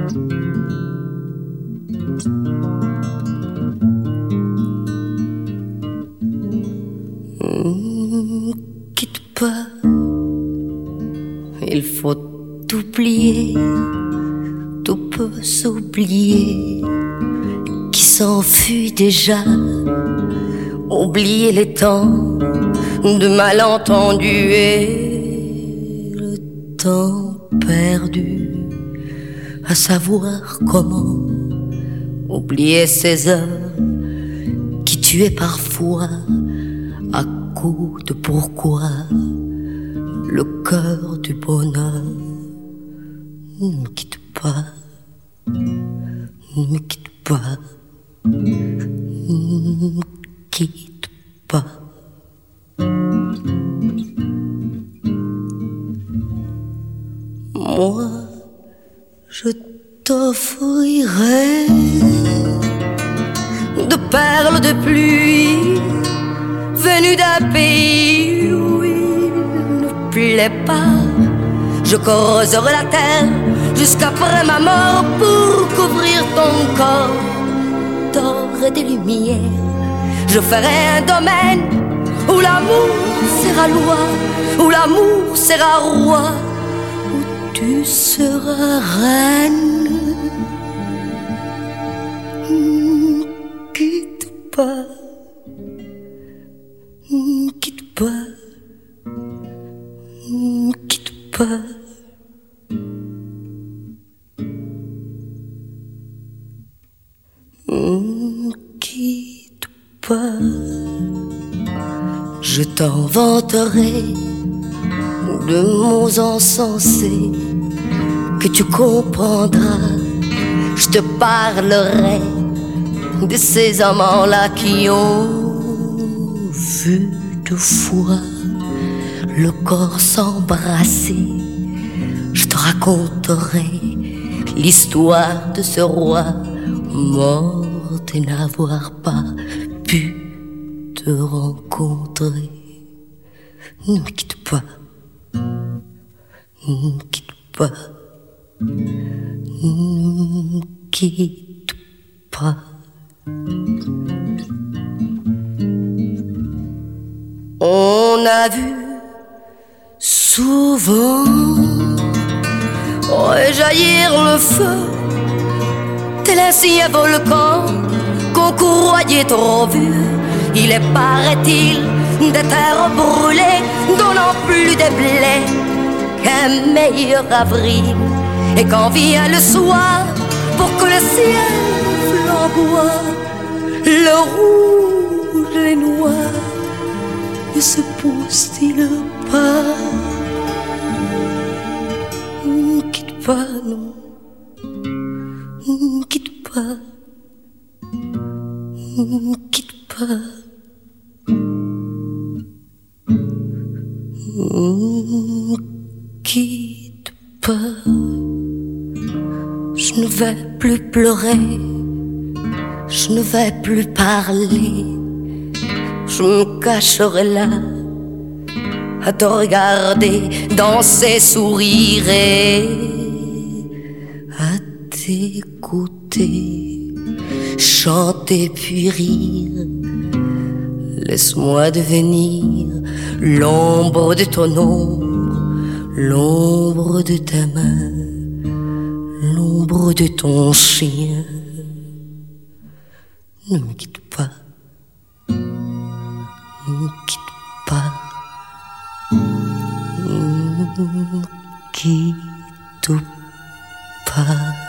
Quitte pas, il faut oublier, tout peut s'oublier, qui s'enfuit déjà. Oublier les temps de malentendus et le temps perdu à savoir comment oublier ces heures qui tuaient parfois à coups de pourquoi le cœur du bonheur. Ne me quitte pas, ne me quitte pas, ne me quitte pas. Moi, je t'offrirai de perles de pluie venues d'un pays où il ne plaît pas. Je creuserai la terre jusqu'après ma mort pour couvrir ton corps d'or et de lumière. Je ferai un domaine où l'amour sera loi, où l'amour sera roi, où tu seras reine. Ne quitte pas, ne quitte pas, ne quitte pas. Ne quitte pas. Je t'inventerai de mots insensés que tu comprendras. Je te parlerai de ces amants-là qui ont vu deux fois le corps s'embrasser. Je te raconterai l'histoire de ce roi mort et n'avoir pas pu te rencontrer. Ne me quitte pas, ne me quitte pas, ne me quitte pas. On a vu souvent rejaillir le feu tel un signe volcan qu'on croyait trop vieux. Il est, paraît-il, des terres brûlées donnant plus de blé qu'un meilleur avril. Et quand vient le soir, pour que le ciel flamboie, le rouge et noir ne se pousse-t-il pas? Ne quitte pas, non, ne quitte pas, ne quitte pas. Ne quitte pas. Je ne vais plus pleurer, je ne vais plus parler. Je me cacherai là à te regarder danser, sourire et à t'écouter chanter puis rire. Laisse-moi devenir l'ombre de ton ombre, l'ombre de ta main, l'ombre de ton chien. Ne me quitte pas, ne me quitte pas, ne me quitte pas.